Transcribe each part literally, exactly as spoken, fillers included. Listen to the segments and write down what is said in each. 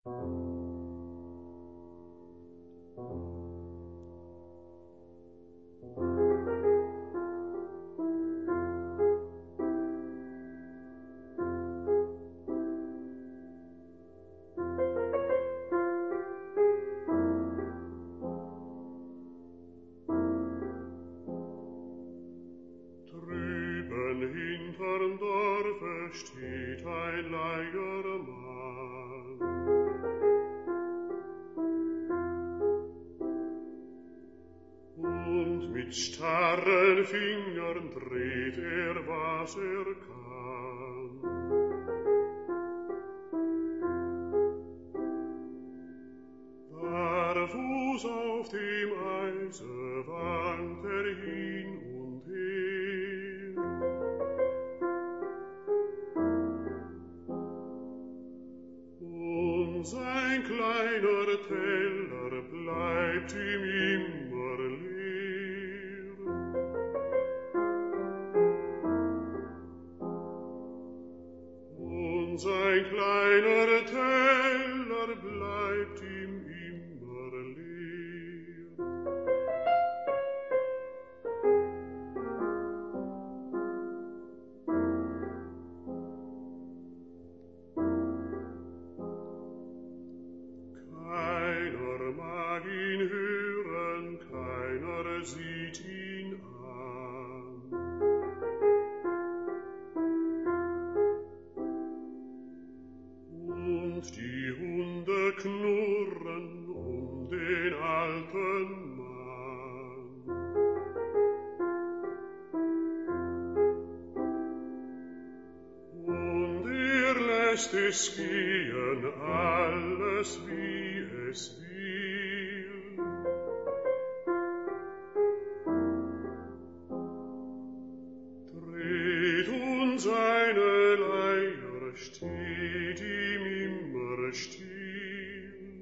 Hinterm Dorfe steht ein Leiermann. Und mit starren Fingern dreht er, was er kann. Der Fuß auf dem Eise wankt er hin und her. Und sein kleiner Teller bleibt ihm immer leer. Und sein kleiner Teller bleibt ihm immer leer. Keiner mag ihn hören, keiner sieht ihn an. Und die Hunde knurren um den alten Mann. Und er lässt es gehen, alles wie es will. Dreht und seine Leier steht ihm immer still.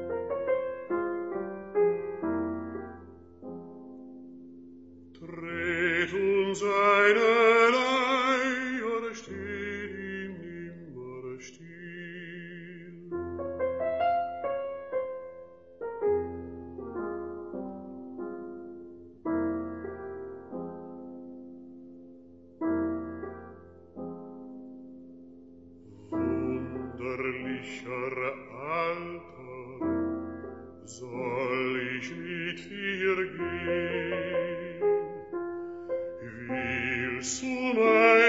Dreht und seine Leier steht ihm immer still. Wunderlicher Alter, soll ich mit dir gehen? Willst du mein